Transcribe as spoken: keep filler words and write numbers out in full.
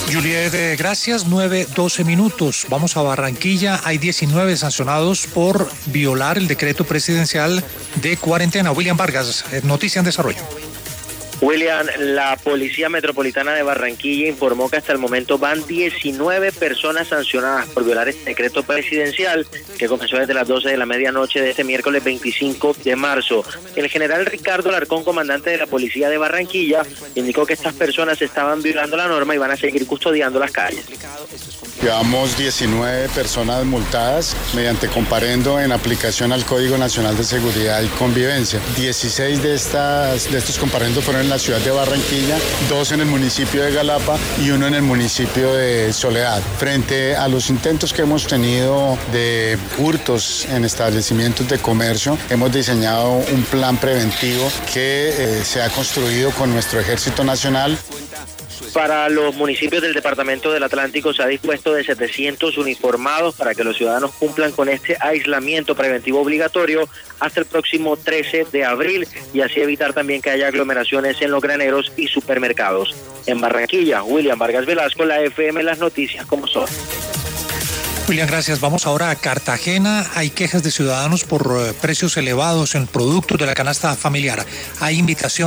Juliet, eh, gracias. nueve doce minutos. Vamos a Barranquilla. Hay diecinueve sancionados por violar el decreto presidencial de cuarentena. William Vargas, eh, noticia en desarrollo. William, la Policía Metropolitana de Barranquilla informó que hasta el momento van diecinueve personas sancionadas por violar este decreto presidencial que comenzó desde las doce de la medianoche de este miércoles veinticinco de marzo. El general Ricardo Alarcón, comandante de la Policía de Barranquilla, indicó que estas personas estaban violando la norma y van a seguir custodiando las calles. Llevamos diecinueve personas multadas mediante comparendo en aplicación al Código Nacional de Seguridad y Convivencia. dieciséis de, estas, de estos comparendos fueron en la ciudad de Barranquilla, dos en el municipio de Galapa y uno en el municipio de Soledad. Frente a los intentos que hemos tenido de hurtos en establecimientos de comercio, hemos diseñado un plan preventivo que eh, se ha construido con nuestro Ejército Nacional. Para los municipios del Departamento del Atlántico se ha dispuesto de setecientos uniformados para que los ciudadanos cumplan con este aislamiento preventivo obligatorio hasta el próximo trece de abril y así evitar también que haya aglomeraciones en los graneros y supermercados. En Barranquilla, William Vargas Velasco, la F M, las noticias como son. William, gracias. Vamos ahora a Cartagena. Hay quejas de ciudadanos por uh, precios elevados en productos de la canasta familiar. Hay invitación